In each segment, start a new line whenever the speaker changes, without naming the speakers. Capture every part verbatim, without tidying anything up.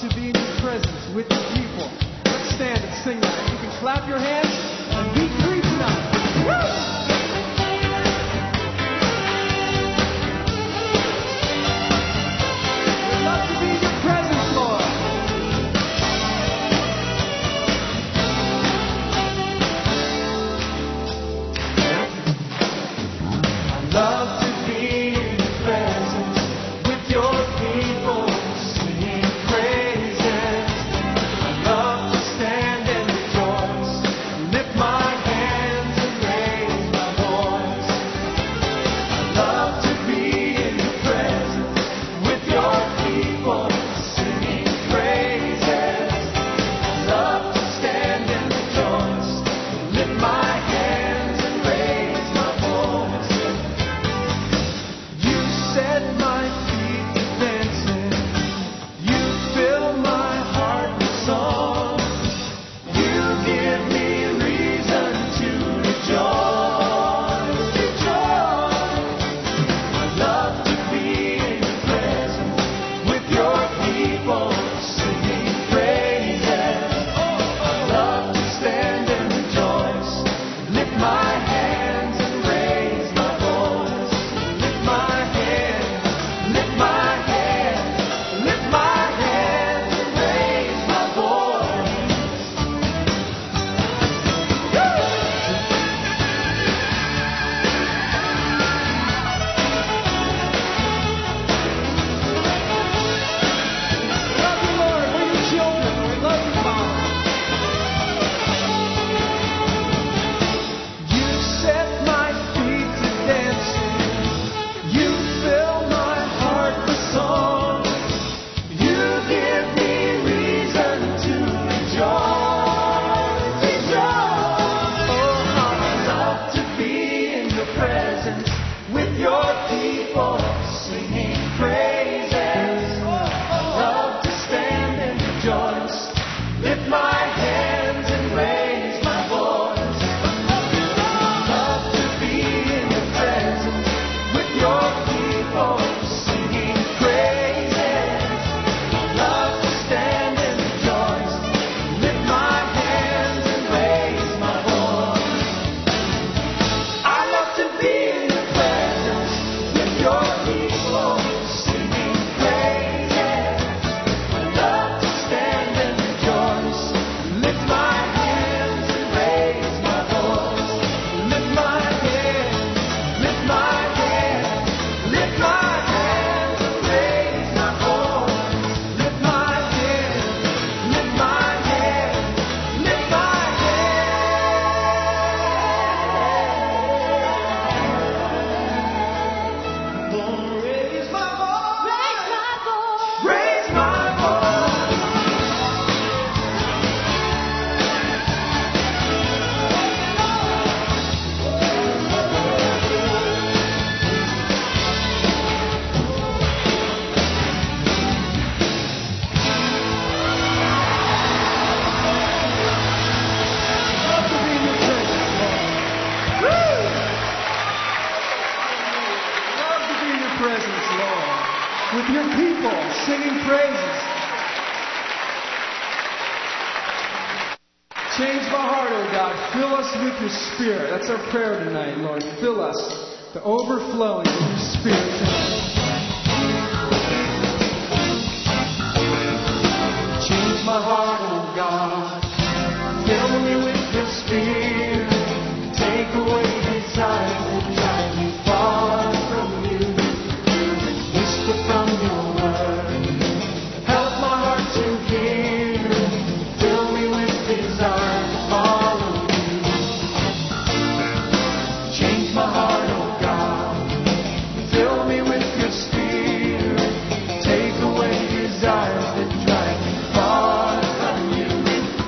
to be in your presence with your people. Let's stand and sing that. You can clap your hands and be free tonight. Woo! That's our prayer tonight, Lord. Fill us to overflowing with your Spirit tonight. Change my heart, oh God. Fill me with your Spirit. Take away desires that drive me far from you. Whisper from your word. Help my heart to hear. Fill me with desire to follow. My heart, oh God, fill me with your Spirit. Take away desires that drive me far from you.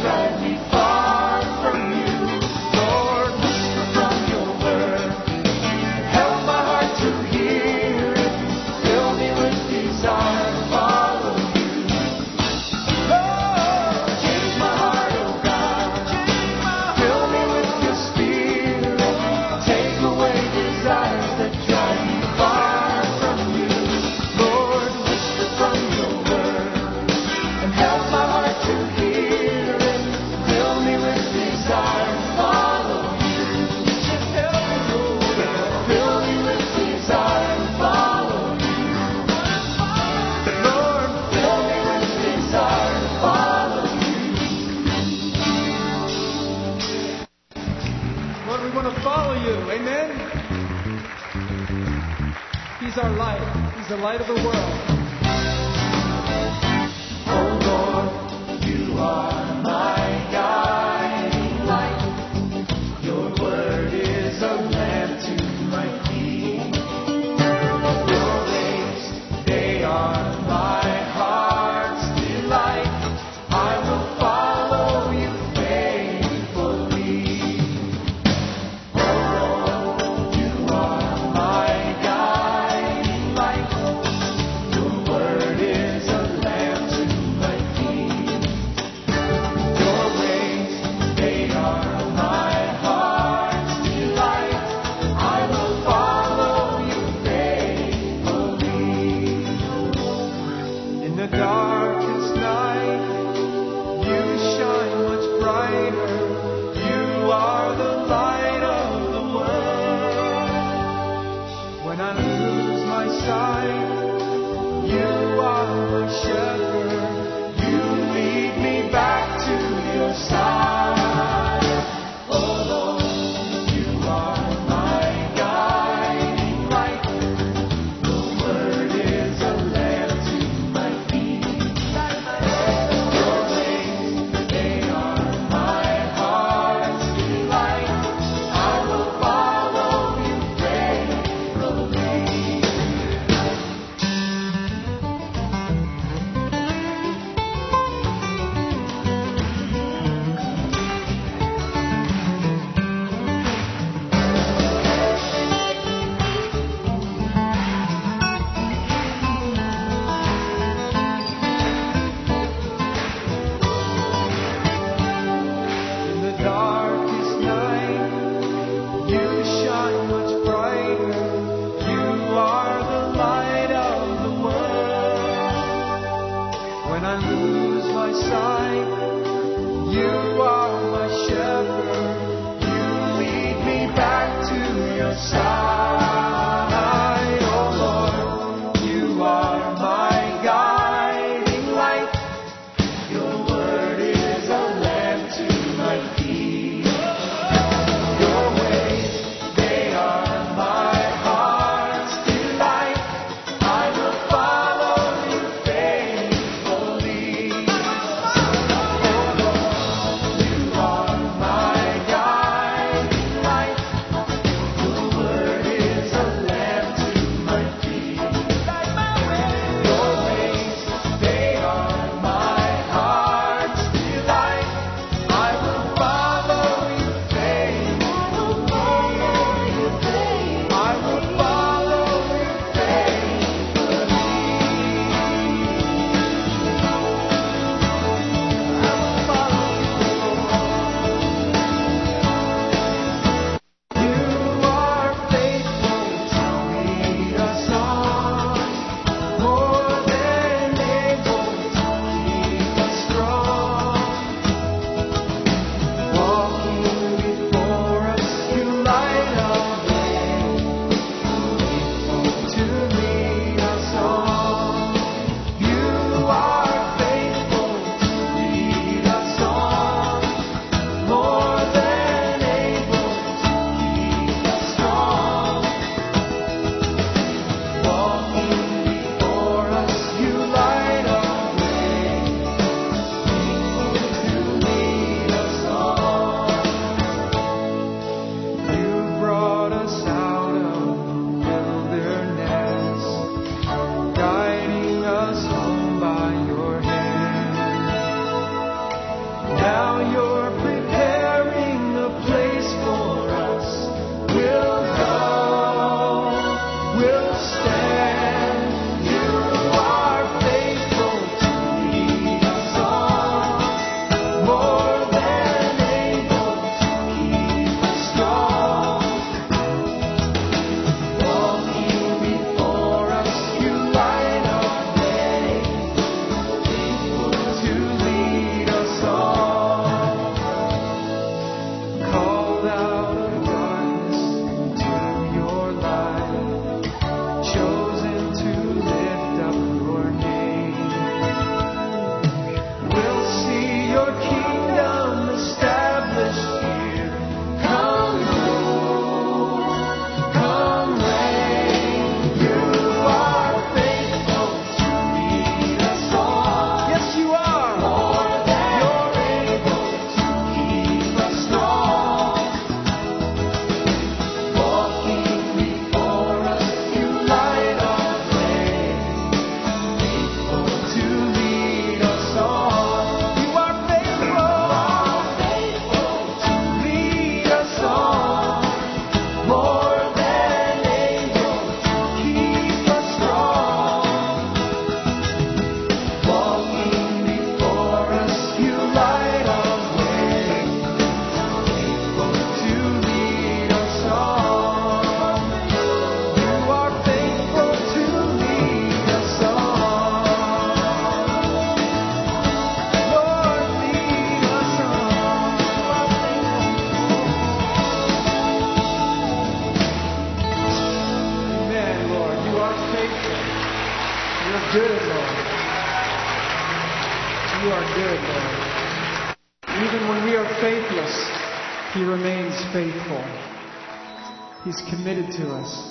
drive me far from you. Lord, whisper from your word. Help my heart to hear it. Fill me with desire to follow you. Lord, change my heart, oh God. Fill me with your spirit. Take away desires that drive me far from you. Lord, whisper from your word. And help my heart to hear it. Fill me with desire to follow you. Help me, Lord. Fill me with desire to follow you. Lord, fill me with desire to follow you.
Lord, we want to follow you. Amen? He's our light. He's the light of the world.
Oh Lord, you are my guiding light. Your word is a lamp to my feet. Your ways, they are my heart's delight. I will follow you faithfully. Oh Lord, you are my guiding light. Your word is a lamp to my feet. Your ways, they are my heart's delight. I will follow you faithfully. In the darkest night, you shine much brighter. You are the light of the world. When I lose my sight, you are my shepherd. You lead me back to your side. Oh Lord, you are my guiding light. Your word is a lamp to my feet. Your ways, they are my heart's delight. I will follow you faithfully. In the darkest night, you shine much brighter. You are the light of the world. When I lose my sight, you are my shepherd. You lead me back to your side. Oh Lord, you are my guiding light. Your word is a lamp to my feet. Your ways, they are my heart's delight. I will follow you faithfully. Oh Lord, you are my guiding light. Your word
You are good, Lord. Even when we are faithless, He remains faithful. He's committed to us.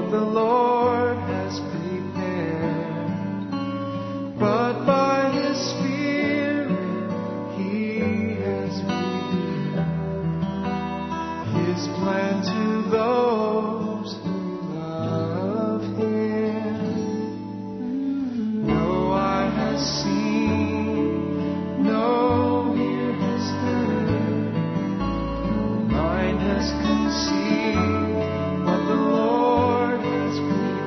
what the Lord has prepared. But by His Spirit He has revealed His plan to those who love Him. No eye has seen, no ear has heard, no mind has conceived what the Lord has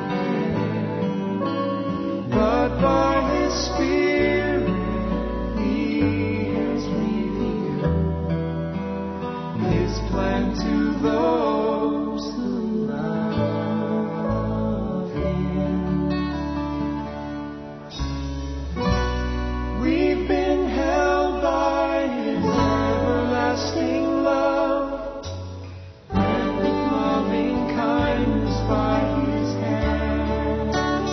prepared. But by His Spirit He has revealed His plan to those who love Him. We've been held by His everlasting love, and with loving kindness by His hand.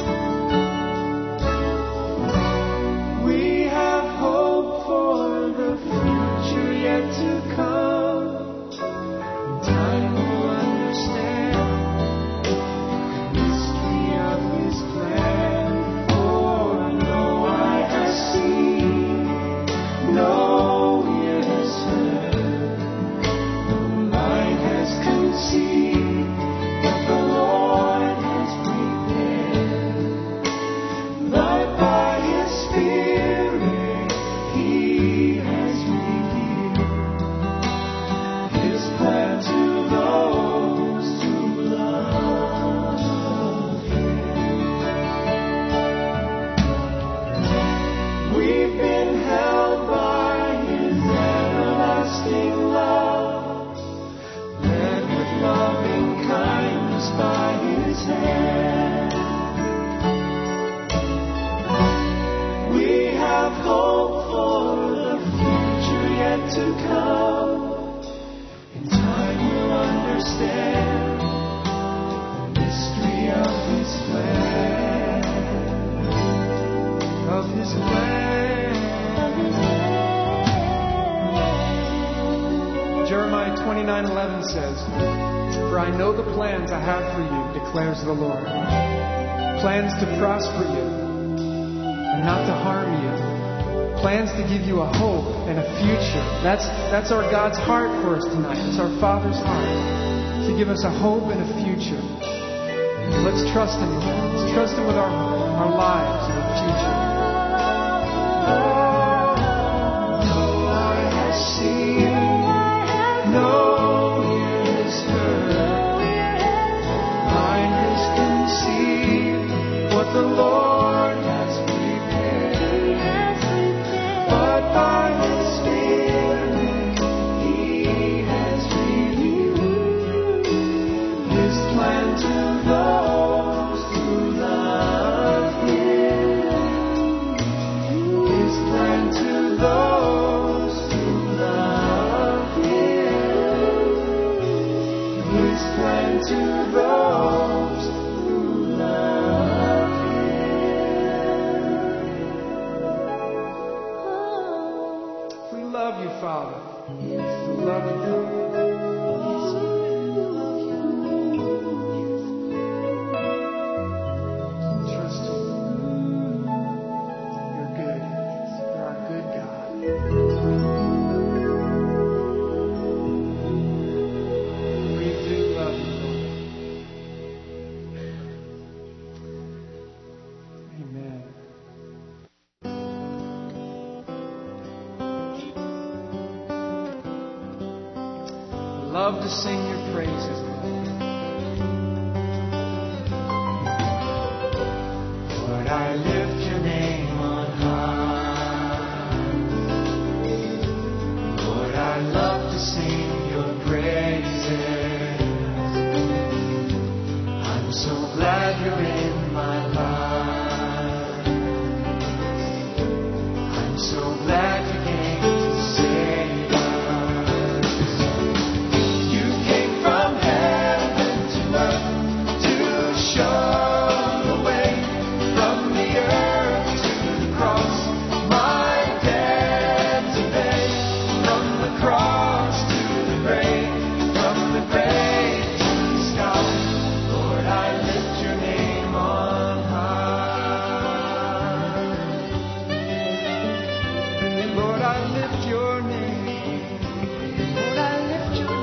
We have hope for the future yet to come. In time we'll understand the mystery of His plan. For no eye has seen, no ear has heard, no mind has conceived what the Lord has prepared. But by His Spirit He has revealed His plan to those who love Him. We've been held by His everlasting love, led with loving kindness by His hand. We have hope for the future yet to come. In time we'll understand the mystery of His plan, of His plan. Jeremiah twenty-nine eleven says, "For I know the plans I have for you, declares the Lord. Plans to prosper you and not to harm you. Plans to give you a hope and a future." That's, that's our God's heart for us tonight. It's our Father's heart to give us a hope and a future. Let's trust Him in that. Let's trust Him with our, our lives and our future. No eye has seen, no ear has heard, mind has conceived what the Lord has prepared. But by His Spirit He has revealed His plan to those who love Him. His plan to those who love Him. His plan to those who love Him. We love you, Father. We love you, Father. Trust you. You're good. You're our good God. We do love you, Lord. Amen. Love to sing your praises, Lord. Lord, I lift your name on high. Lord, I love to sing your praises. I'm so glad you're in my life. I'm so glad you came to save us. You came from heaven to earth to show the way from the earth.
Lord, I lift your name. Lord, I lift your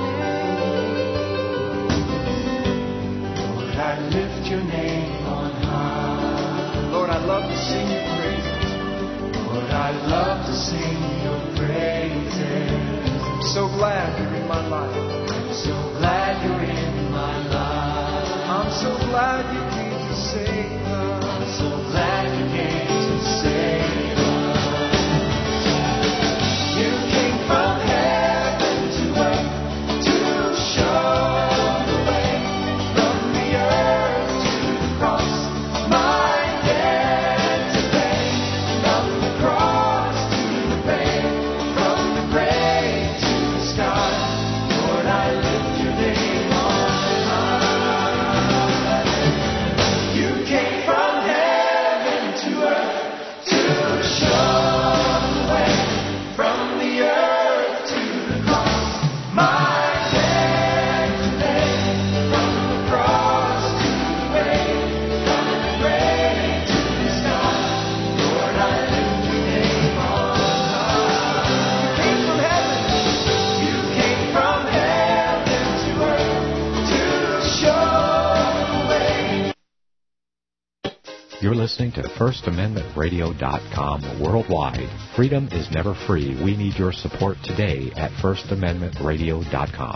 name.
Lord, I lift your name on high.
Lord, I love to sing your praises.
Lord, I love to sing your praises.
I'm so glad you're in my life.
I'm so glad you're in my life.
I'm so glad you came to save us.
I'm so glad you came to save us. You came from heaven to earth to show the way, from the earth to the cross. My debt to pay, from the cross to the grave, from the grave to the sky. Lord, I lift your name on high. You came from heaven to earth to show the way, from the earth to the cross. My debt to pay, from the cross to the grave, from the grave to the sky. Lord, I lift your name on high.
You came from heaven.
You came from heaven to earth to show the way.
You're listening to First Amendment Radio dot com worldwide. Freedom is never free. We need your support today at First Amendment Radio dot com.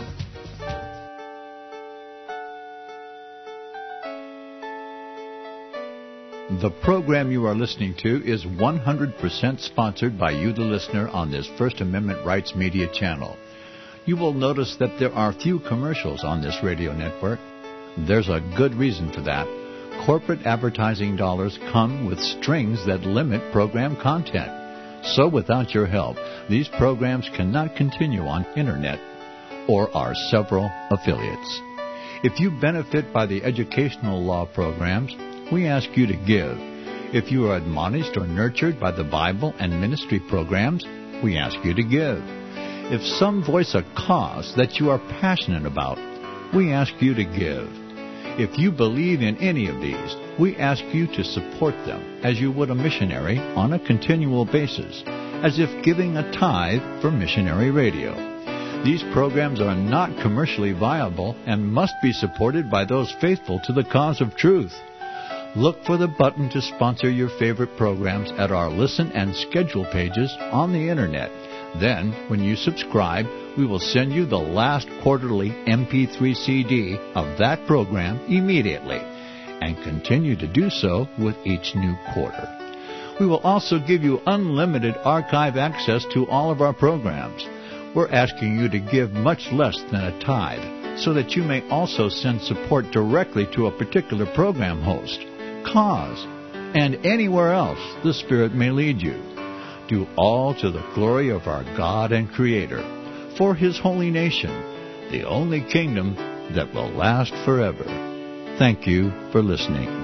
The program you are listening to is one hundred percent sponsored by you, the listener, on this First Amendment Rights Media channel. You will notice that there are few commercials on this radio network. There's a good reason for that. Corporate advertising dollars come with strings that limit program content. So without your help, these programs cannot continue on Internet or our several affiliates. If you benefit by the educational law programs, we ask you to give. If you are admonished or nurtured by the Bible and ministry programs, we ask you to give. If some voice a cause that you are passionate about, we ask you to give. If you believe in any of these, we ask you to support them as you would a missionary on a continual basis, as if giving a tithe for missionary radio. These programs are not commercially viable and must be supported by those faithful to the cause of truth. Look for the button to sponsor your favorite programs at our listen and schedule pages on the Internet. Then, when you subscribe, we will send you the last quarterly M P three C D of that program immediately, and continue to do so with each new quarter. We will also give you unlimited archive access to all of our programs. We're asking you to give much less than a tithe, so that you may also send support directly to a particular program host, cause, and anywhere else the Spirit may lead you. Do all to the glory of our God and Creator, for His holy nation, the only kingdom that will last forever. Thank you for listening.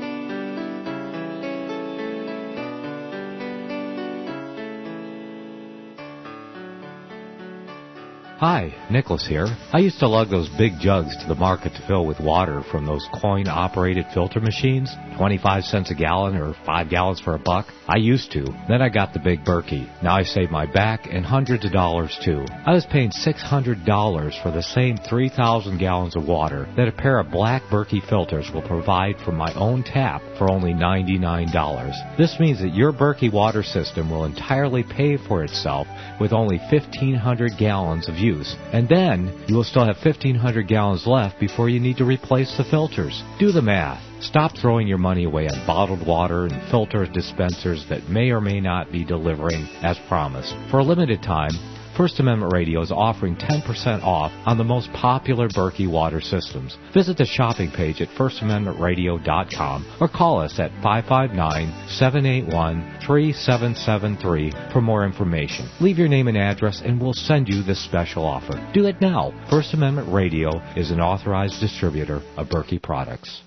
Hi, Nicholas here. I used to lug those big jugs to the market to fill with water from those coin-operated filter machines, twenty-five cents a gallon or five gallons for a buck. I used to. Then I got the big Berkey. Now I save my back and hundreds of dollars too. I was paying six hundred dollars for the same three thousand gallons of water that a pair of black Berkey filters will provide from my own tap for only ninety-nine dollars. This means that your Berkey water system will entirely pay for itself with only fifteen hundred gallons of use. And then you will still have fifteen hundred gallons left before you need to replace the filters. Do the math. Stop throwing your money away on bottled water and filter dispensers that may or may not be delivering as promised. For a limited time, First Amendment Radio is offering ten percent off on the most popular Berkey water systems. Visit the shopping page at First Amendment Radio dot com or call us at five five nine, seven eight one, three seven seven three for more information. Leave your name and address and we'll send you this special offer. Do it now. First Amendment Radio is an authorized distributor of Berkey products.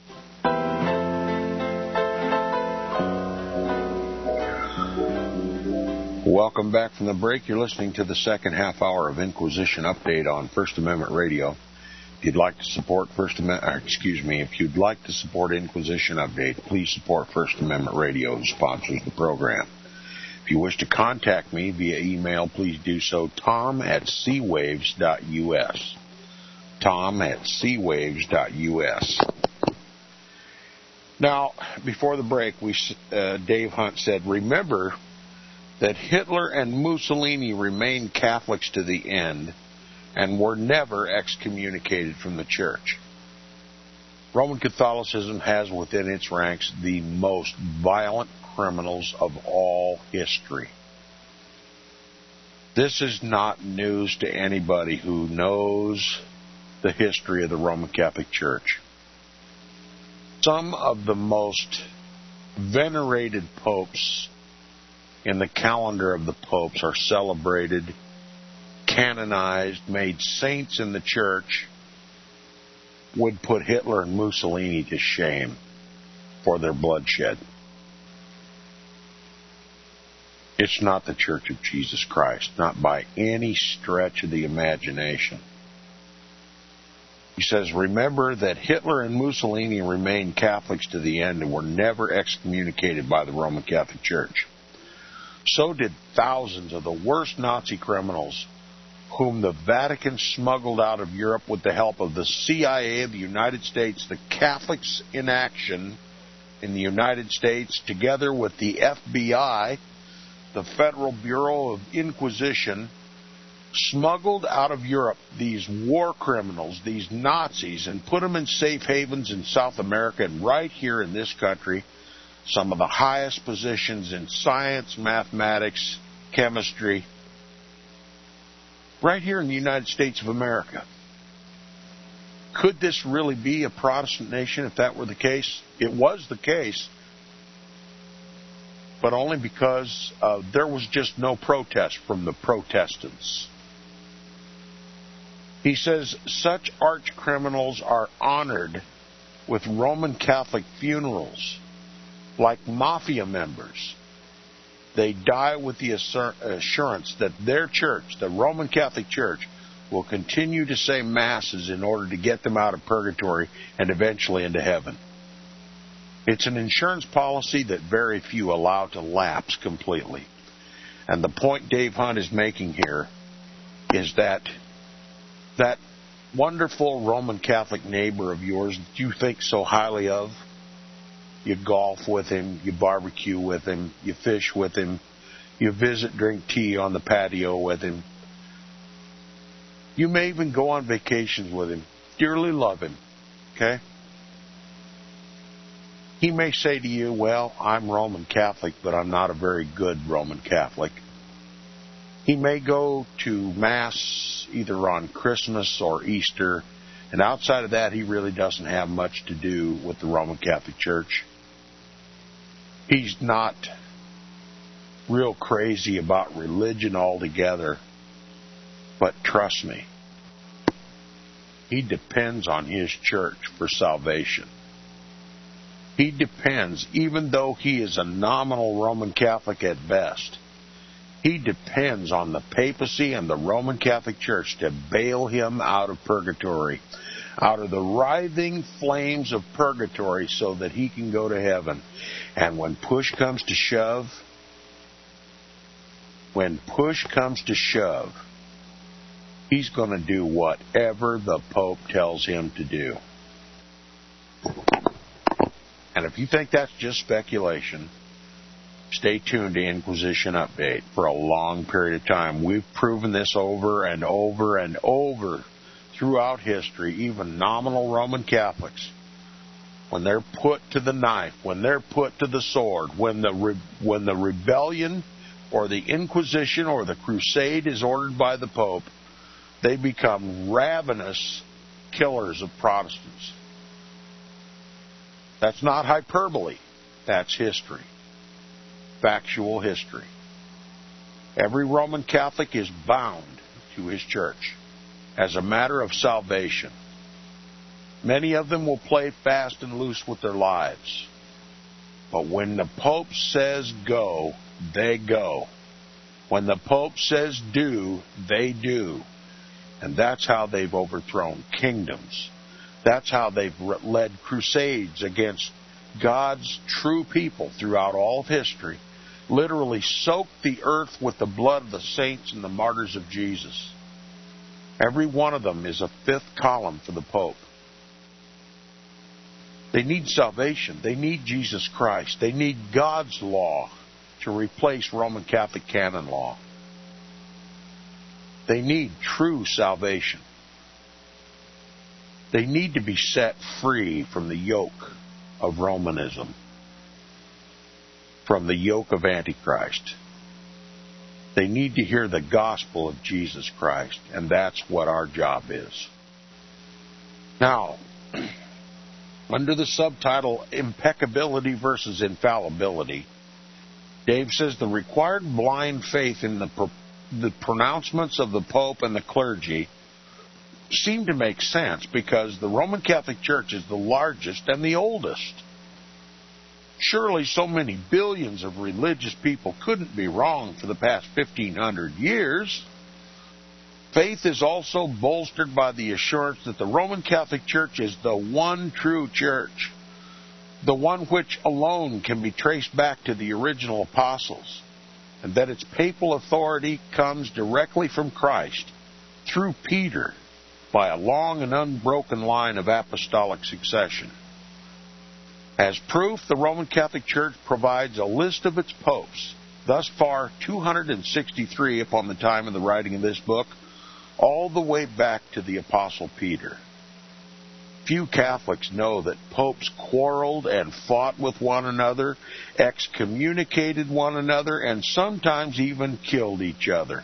Welcome back from the break. You're listening to the second half hour of Inquisition Update on First Amendment Radio. If you'd like to support First Amendment, excuse me, if you'd like to support Inquisition Update, please support First Amendment Radio, who sponsors the program. If you wish to contact me via email, please do so, tom at seawaves dot u s. tom at seawaves dot u s. Now, before the break, we uh, Dave Hunt said, remember that Hitler and Mussolini remained Catholics to the end and were never excommunicated from the church. Roman Catholicism has within its ranks the most violent criminals of all history. This is not news to anybody who knows the history of the Roman Catholic Church. Some of the most venerated popes in the calendar of the popes are celebrated, canonized, made saints in the church, would put Hitler and Mussolini to shame for their bloodshed. It's not the Church of Jesus Christ, not by any stretch of the imagination. He says, remember that Hitler and Mussolini remained Catholics to the end and were never excommunicated by the Roman Catholic Church. So did thousands of the worst Nazi criminals whom the Vatican smuggled out of Europe with the help of the C I A of the United States, the Catholics in Action in the United States, together with the F B I, the Federal Bureau of Inquisition, smuggled out of Europe these war criminals, these Nazis, and put them in safe havens in South America and right here in this country, some of the highest positions in science, mathematics, chemistry, right here in the United States of America. Could this really be a Protestant nation if that were the case? It was the case, but only because uh, there was just no protest from the Protestants. He says such arch criminals are honored with Roman Catholic funerals, like mafia members. They die with the assurance that their church, the Roman Catholic Church, will continue to say masses in order to get them out of purgatory and eventually into heaven. It's an insurance policy that very few allow to lapse completely. And the point Dave Hunt is making here is that that wonderful Roman Catholic neighbor of yours that you think so highly of, you golf with him, you barbecue with him, you fish with him, you visit, drink tea on the patio with him. You may even go on vacations with him, dearly love him, okay? He may say to you, well, I'm Roman Catholic, but I'm not a very good Roman Catholic. He may go to Mass either on Christmas or Easter, and outside of that, he really doesn't have much to do with the Roman Catholic Church. He's not real crazy about religion altogether, but trust me, he depends on his church for salvation. He depends, even though he is a nominal Roman Catholic at best, he depends on the papacy and the Roman Catholic Church to bail him out of purgatory, out of the writhing flames of purgatory so that he can go to heaven. And when push comes to shove, when push comes to shove, he's going to do whatever the Pope tells him to do. And if you think that's just speculation, stay tuned to Inquisition Update for a long period of time. We've proven this over and over and over throughout history, even nominal Roman Catholics, when they're put to the knife, when they're put to the sword, when the re- when the rebellion or the Inquisition or the crusade is ordered by the Pope, they become ravenous killers of Protestants. That's not hyperbole. That's history. Factual history. Every Roman Catholic is bound to his church as a matter of salvation. Many of them will play fast and loose with their lives. But when the Pope says go, they go. When the Pope says do, they do. And that's how they've overthrown kingdoms. That's how they've led crusades against God's true people throughout all of history. literally soaked the earth with the blood of the saints and the martyrs of Jesus. Every one of them is a fifth column for the Pope. They need salvation. They need Jesus Christ. They need God's law to replace Roman Catholic canon law. They need true salvation. They need to be set free from the yoke of Romanism, from the yoke of Antichrist. They need to hear the gospel of Jesus Christ, and that's what our job is. Now, under the subtitle Impeccability versus Infallibility, Dave says the required blind faith in the, pro- the pronouncements of the Pope and the clergy seem to make sense because the Roman Catholic Church is the largest and the oldest. Surely so many billions of religious people couldn't be wrong for the past fifteen hundred years. Faith is also bolstered by the assurance that the Roman Catholic Church is the one true church, the one which alone can be traced back to the original apostles, and that its papal authority comes directly from Christ through Peter by a long and unbroken line of apostolic succession. As proof, the Roman Catholic Church provides a list of its popes, thus far two hundred sixty-three upon the time of the writing of this book, all the way back to the Apostle Peter. Few Catholics know that popes quarreled and fought with one another, excommunicated one another, and sometimes even killed each other.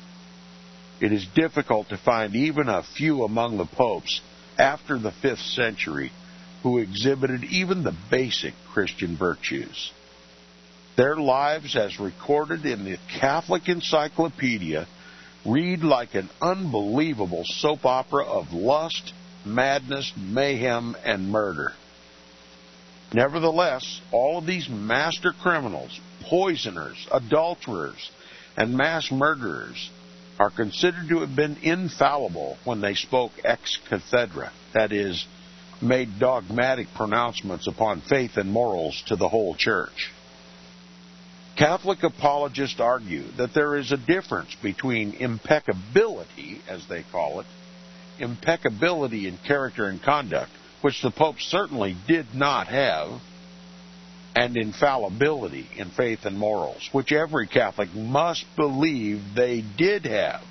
It is difficult to find even a few among the popes after the fifth century who exhibited even the basic Christian virtues. Their lives, as recorded in the Catholic Encyclopedia, read like an unbelievable soap opera of lust, madness, mayhem, and murder. Nevertheless, all of these master criminals, poisoners, adulterers, and mass murderers are considered to have been infallible when they spoke ex cathedra, that is, made dogmatic pronouncements upon faith and morals to the whole church. Catholic apologists argue that there is a difference between impeccability, as they call it, impeccability in character and conduct, which the Pope certainly did not have, and infallibility in faith and morals, which every Catholic must believe they did have.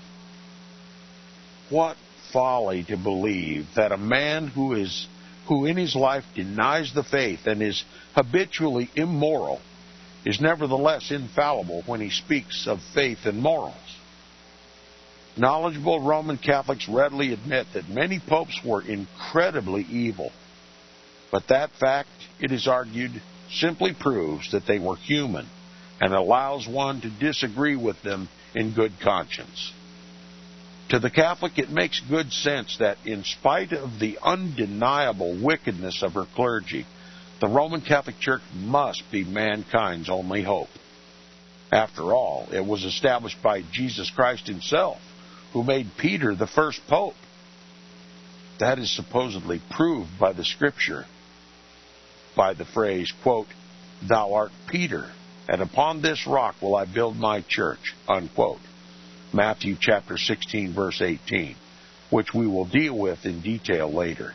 What folly to believe that a man who is who in his life denies the faith and is habitually immoral is nevertheless infallible when he speaks of faith and morals. Knowledgeable Roman Catholics readily admit that many popes were incredibly evil, but that fact, it is argued, simply proves that they were human and allows one to disagree with them in good conscience. To the Catholic, it makes good sense that in spite of the undeniable wickedness of her clergy, the Roman Catholic Church must be mankind's only hope. After all, it was established by Jesus Christ himself, who made Peter the first pope. That is supposedly proved by the Scripture, by the phrase, quote, "Thou art Peter, and upon this rock will I build my church," unquote. Matthew chapter sixteen, verse eighteen, which we will deal with in detail later.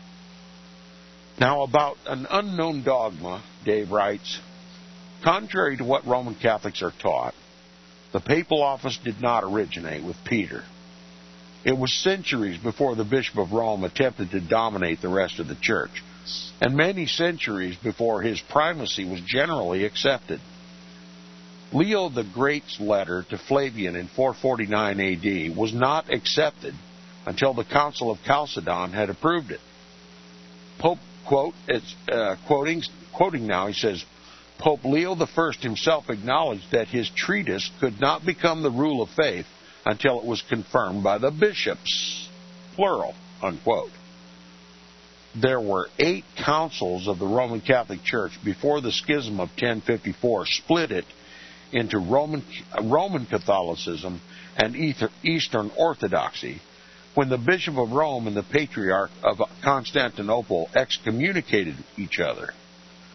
Now, about an unknown dogma, Dave writes, contrary to what Roman Catholics are taught, the papal office did not originate with Peter. It was centuries before the Bishop of Rome attempted to dominate the rest of the church, and many centuries before his primacy was generally accepted. Leo the Great's letter to Flavian in four forty-nine A D was not accepted until the Council of Chalcedon had approved it. Pope, quote, it's, uh, quoting, quoting now, he says, Pope Leo the First himself acknowledged that his treatise could not become the rule of faith until it was confirmed by the bishops, plural, unquote. There were eight councils of the Roman Catholic Church before the schism of ten fifty-four split it into Roman, Roman Catholicism and Eastern Orthodoxy, when the Bishop of Rome and the Patriarch of Constantinople excommunicated each other.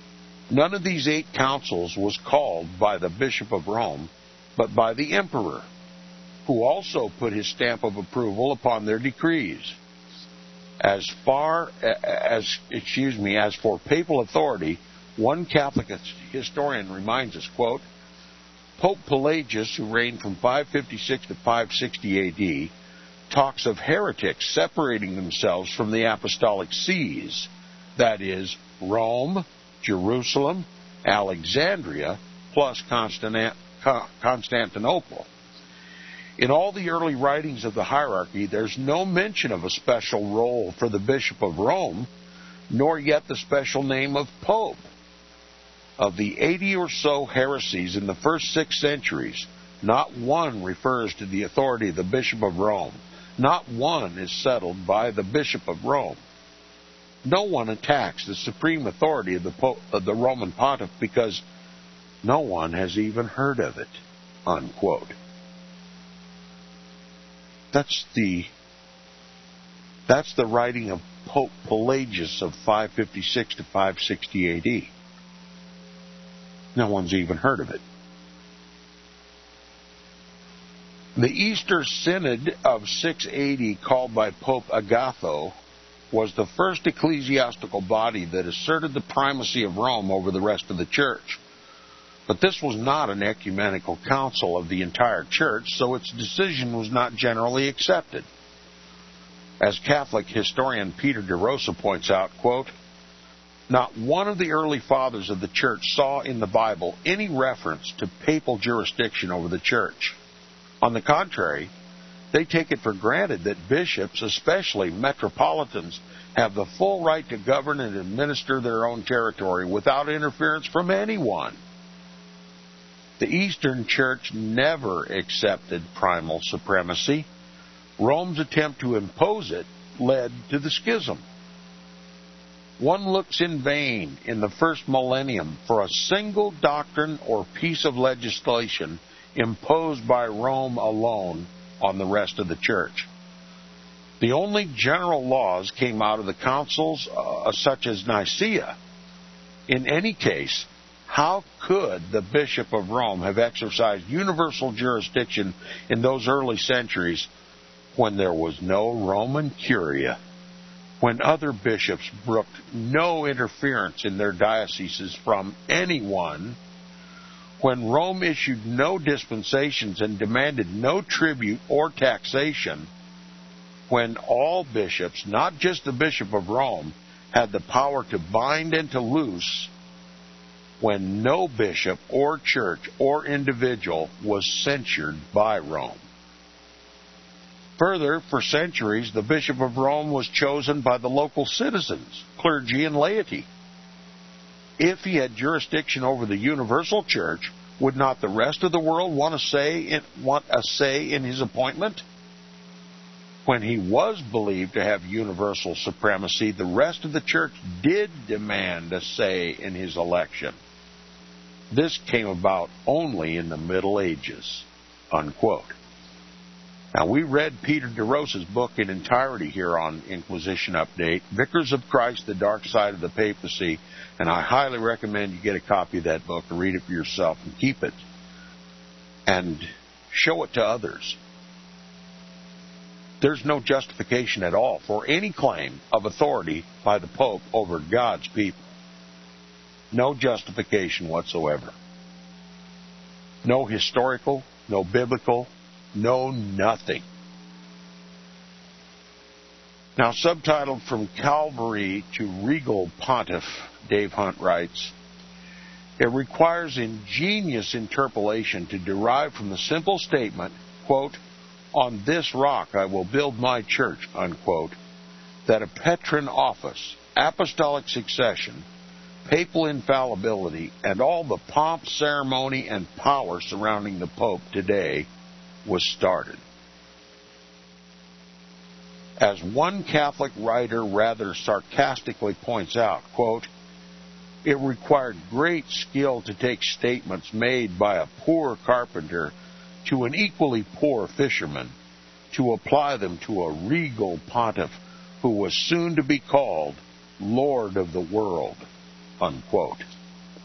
None of these eight councils was called by the Bishop of Rome, but by the Emperor, who also put his stamp of approval upon their decrees. As far as, excuse me, as for papal authority, one Catholic historian reminds us, quote, Pope Pelagius, who reigned from five fifty-six to five sixty A D, talks of heretics separating themselves from the apostolic sees, that is, Rome, Jerusalem, Alexandria, plus Constantinople. In all the early writings of the hierarchy, there's no mention of a special role for the Bishop of Rome, nor yet the special name of Pope. Of the eighty or so heresies in the first six centuries, not one refers to the authority of the Bishop of Rome. Not one is settled by the Bishop of Rome. No one attacks the supreme authority of the, Pope, of the Roman Pontiff because no one has even heard of it, unquote. That's the that's the writing of Pope Pelagius of five fifty-six to five sixty A D. No one's even heard of it. The Easter Synod of six eighty, called by Pope Agatho, was the first ecclesiastical body that asserted the primacy of Rome over the rest of the church. But this was not an ecumenical council of the entire church, so its decision was not generally accepted. As Catholic historian Peter DeRosa points out, quote, not one of the early fathers of the church saw in the Bible any reference to papal jurisdiction over the church. On the contrary, they take it for granted that bishops, especially metropolitans, have the full right to govern and administer their own territory without interference from anyone. The Eastern Church never accepted primal supremacy. Rome's attempt to impose it led to the schism. One looks in vain in the first millennium for a single doctrine or piece of legislation imposed by Rome alone on the rest of the church. The only general laws came out of the councils uh, such as Nicaea. In any case, how could the Bishop of Rome have exercised universal jurisdiction in those early centuries when there was no Roman curia, when other bishops brooked no interference in their dioceses from anyone, when Rome issued no dispensations and demanded no tribute or taxation, when all bishops, not just the Bishop of Rome, had the power to bind and to loose, when no bishop or church or individual was censured by Rome. Further, for centuries, the Bishop of Rome was chosen by the local citizens, clergy, and laity. If he had jurisdiction over the universal church, would not the rest of the world want a say in, want a say in his appointment? When he was believed to have universal supremacy, the rest of the church did demand a say in his election. This came about only in the Middle Ages, unquote. Now, we read Peter DeRosa's book in entirety here on Inquisition Update, Vicars of Christ, The Dark Side of the Papacy, and I highly recommend you get a copy of that book and read it for yourself and keep it and show it to others. There's no justification at all for any claim of authority by the Pope over God's people. No justification whatsoever. No historical, no biblical, no nothing. Now, subtitled From Calvary to Regal Pontiff, Dave Hunt writes, it requires ingenious interpolation to derive from the simple statement, quote, on this rock I will build my church, unquote, that a Petrine office, apostolic succession, papal infallibility, and all the pomp, ceremony, and power surrounding the Pope today was started. As one Catholic writer rather sarcastically points out, quote, it required great skill to take statements made by a poor carpenter to an equally poor fisherman, to apply them to a regal pontiff who was soon to be called Lord of the world, unquote.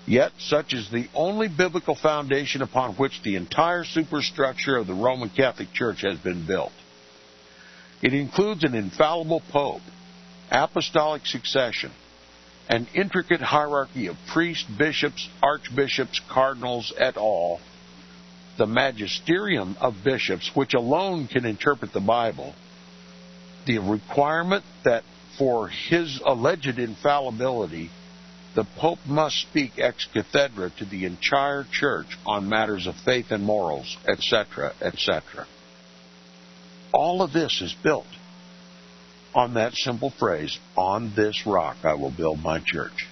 Yet such is the only biblical foundation upon which the entire superstructure of the Roman Catholic Church has been built. It includes an infallible pope, apostolic succession, an intricate hierarchy of priests, bishops, archbishops, cardinals, et al., the magisterium of bishops, which alone can interpret the Bible, the requirement that for his alleged infallibility, the Pope must speak ex cathedra to the entire Church on matters of faith and morals, et cetera, et cetera. All of this is built on that simple phrase, "On this rock I will build my church."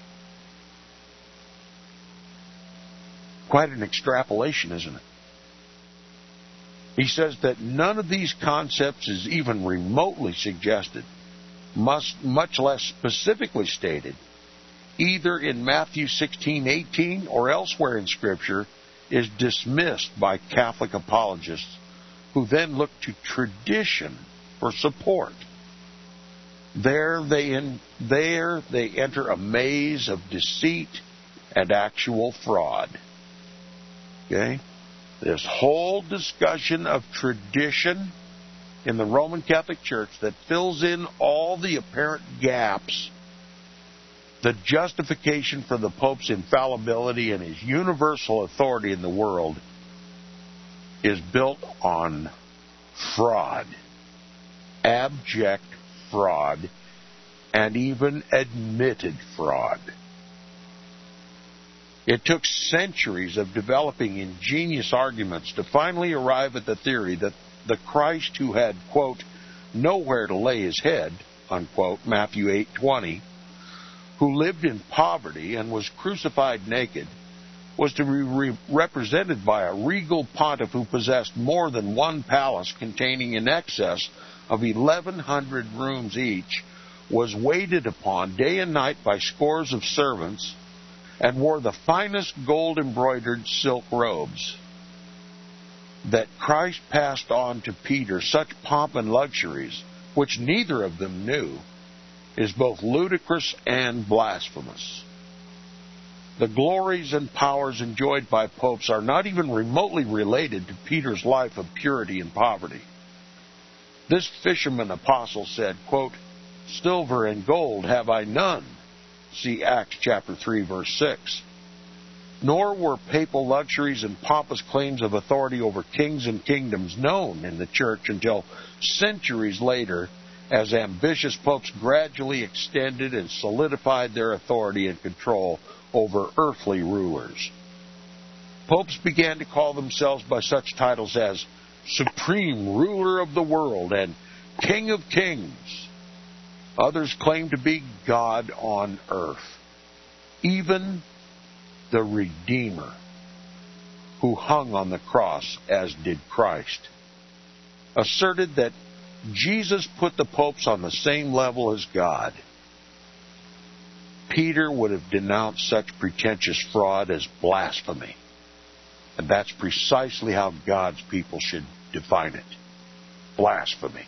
Quite an extrapolation, isn't it? He says that none of these concepts is even remotely suggested, must, much less specifically stated, either in Matthew sixteen eighteen or elsewhere in Scripture, is dismissed by Catholic apologists who then look to tradition for support. There they, in, there they enter a maze of deceit and actual fraud. Okay? This whole discussion of tradition in the Roman Catholic Church that fills in all the apparent gaps, the justification for the Pope's infallibility and his universal authority in the world, is built on fraud, abject fraud, and even admitted fraud. It took centuries of developing ingenious arguments to finally arrive at the theory that the Christ who had, quote, nowhere to lay his head, unquote, Matthew eight twenty, who lived in poverty and was crucified naked, was to be re- represented by a regal pontiff who possessed more than one palace containing in excess of eleven hundred rooms each, was waited upon day and night by scores of servants, and wore the finest gold-embroidered silk robes. That Christ passed on to Peter such pomp and luxuries, which neither of them knew, is both ludicrous and blasphemous. The glories and powers enjoyed by popes are not even remotely related to Peter's life of purity and poverty. This fisherman apostle said, quote, silver and gold have I none. See Acts chapter three, verse six. Nor were papal luxuries and pompous claims of authority over kings and kingdoms known in the church until centuries later, as ambitious popes gradually extended and solidified their authority and control over earthly rulers. Popes began to call themselves by such titles as Supreme Ruler of the World and King of Kings. Others claim to be God on earth. Even the Redeemer, who hung on the cross as did Christ, asserted that Jesus put the popes on the same level as God. Peter would have denounced such pretentious fraud as blasphemy. And that's precisely how God's people should define it. Blasphemy.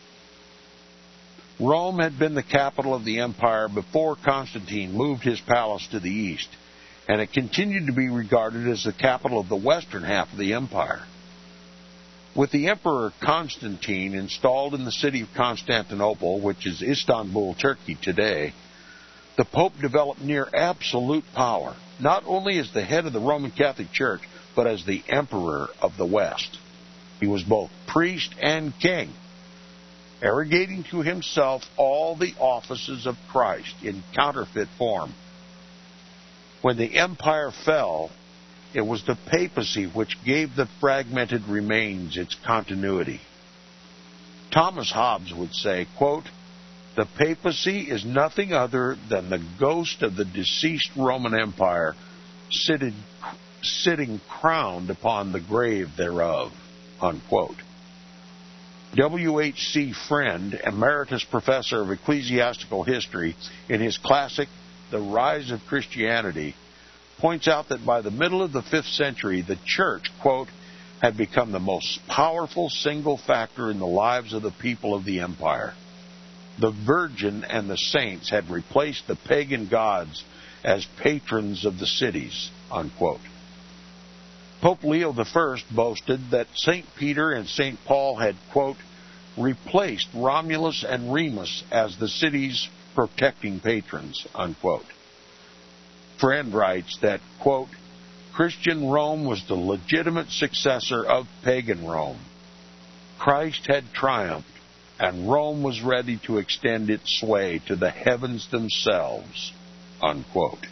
Rome had been the capital of the empire before Constantine moved his palace to the east, and it continued to be regarded as the capital of the western half of the empire. With the Emperor Constantine installed in the city of Constantinople, which is Istanbul, Turkey today, the Pope developed near absolute power, not only as the head of the Roman Catholic Church, but as the Emperor of the West. He was both priest and king, arrogating to himself all the offices of Christ in counterfeit form. When the empire fell, it was the papacy which gave the fragmented remains its continuity. Thomas Hobbes would say, quote, the papacy is nothing other than the ghost of the deceased Roman Empire sitting, sitting crowned upon the grave thereof, unquote. W H C Friend, Emeritus Professor of Ecclesiastical History, in his classic The Rise of Christianity, points out that by the middle of the fifth century, the Church, quote, had become the most powerful single factor in the lives of the people of the empire. The Virgin and the saints had replaced the pagan gods as patrons of the cities, unquote. Pope Leo the First boasted that Saint Peter and Saint Paul had, quote, replaced Romulus and Remus as the city's protecting patrons, unquote. Friend writes that, quote, Christian Rome was the legitimate successor of pagan Rome. Christ had triumphed, and Rome was ready to extend its sway to the heavens themselves, unquote.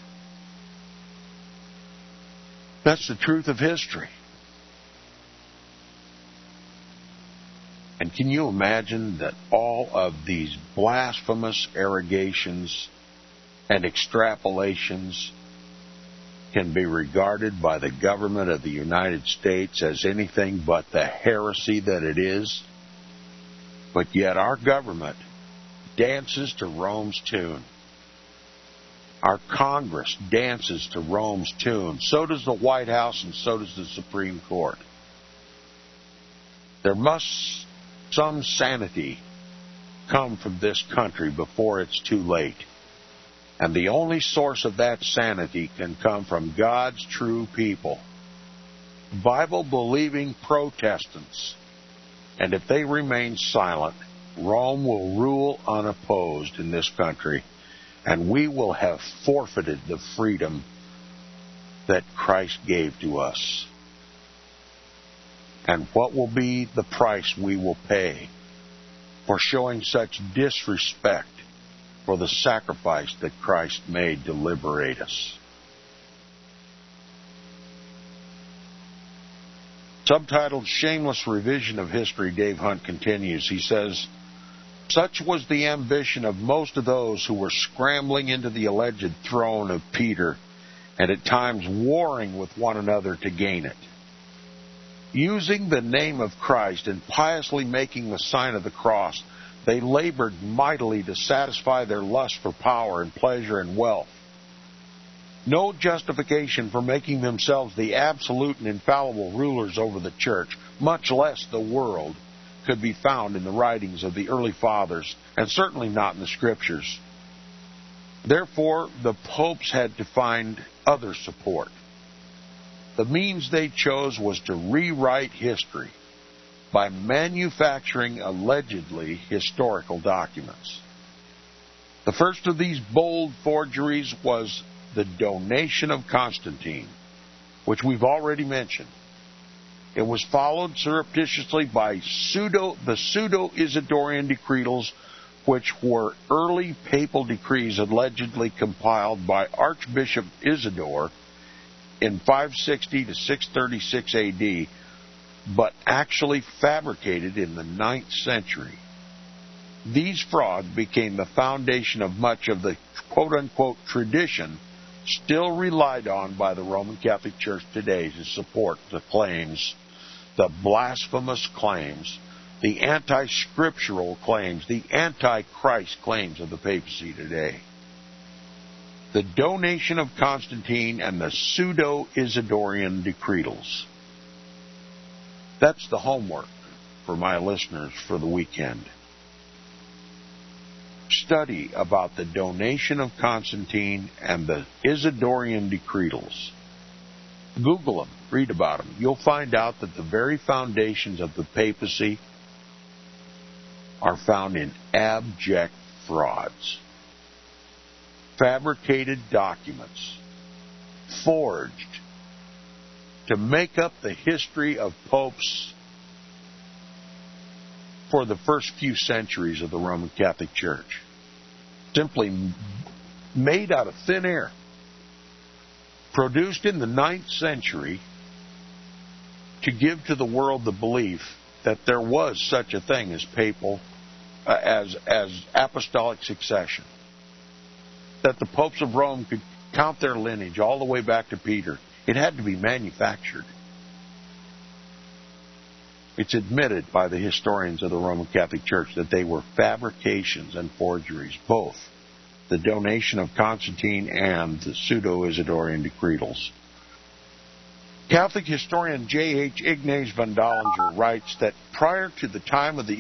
That's the truth of history. And can you imagine that all of these blasphemous arrogations and extrapolations can be regarded by the government of the United States as anything but the heresy that it is? But yet our government dances to Rome's tune. Our Congress dances to Rome's tune. So does the White House, and so does the Supreme Court. There must some sanity come from this country before it's too late. And the only source of that sanity can come from God's true people, Bible-believing Protestants. And if they remain silent, Rome will rule unopposed in this country, and we will have forfeited the freedom that Christ gave to us. And what will be the price we will pay for showing such disrespect for the sacrifice that Christ made to liberate us? Subtitled Shameless Revision of History, Dave Hunt continues. He says, such was the ambition of most of those who were scrambling into the alleged throne of Peter, and at times warring with one another to gain it. Using the name of Christ and piously making the sign of the cross, they labored mightily to satisfy their lust for power and pleasure and wealth. No justification for making themselves the absolute and infallible rulers over the church, much less the world, could be found in the writings of the early fathers, and certainly not in the scriptures. Therefore, the popes had to find other support. The means they chose was to rewrite history by manufacturing allegedly historical documents. The first of these bold forgeries was the donation of Constantine, which we've already mentioned. It was followed surreptitiously by pseudo, the pseudo-Isidorian decretals, which were early papal decrees allegedly compiled by Archbishop Isidore in five sixty to six thirty-six A D, but actually fabricated in the ninth century. These frauds became the foundation of much of the quote-unquote tradition still relied on by the Roman Catholic Church today to support the claims, the blasphemous claims, the anti-scriptural claims, the anti-Christ claims of the papacy today. The donation of Constantine and the pseudo-Isidorian decretals. That's the homework for my listeners for the weekend. Study about the donation of Constantine and the Isidorian decretals. Google them, read about them. You'll find out that the very foundations of the papacy are found in abject frauds. Fabricated documents, forged to make up the history of popes for the first few centuries of the Roman Catholic Church. Simply made out of thin air. Produced in the ninth century to give to the world the belief that there was such a thing as papal, uh, as, as apostolic succession. That the popes of Rome could count their lineage all the way back to Peter. It had to be manufactured. It's admitted by the historians of the Roman Catholic Church that they were fabrications and forgeries, both the donation of Constantine and the pseudo-Isidorian decretals. Catholic historian J H Ignaz von Dollinger writes that prior to the time of the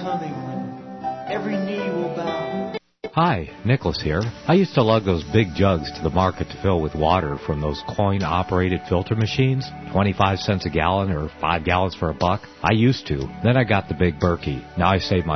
coming when every knee will bow.
Hi, Nicholas here. I used to lug those big jugs to the market to fill with water from those coin-operated filter machines, twenty-five cents a gallon or five gallons for a buck. I used to. Then I got the big Berkey. Now I save my